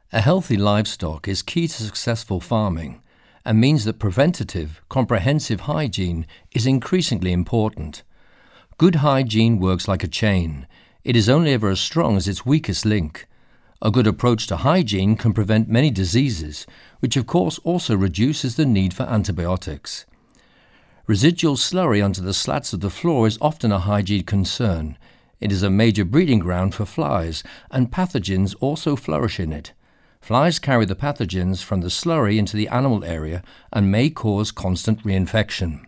A healthy livestock is key to successful farming and means that preventative, comprehensive hygiene is increasingly important. Good hygiene works like a chain. It is only ever as strong as its weakest link. A good approach to hygiene can prevent many diseases, which of course also reduces the need for antibiotics. Residual slurry onto the slats of the floor is often a hygiene concern. It is a major breeding ground for flies, and pathogens also flourish in it. Flies carry the pathogens from the slurry into the animal area and may cause constant reinfection.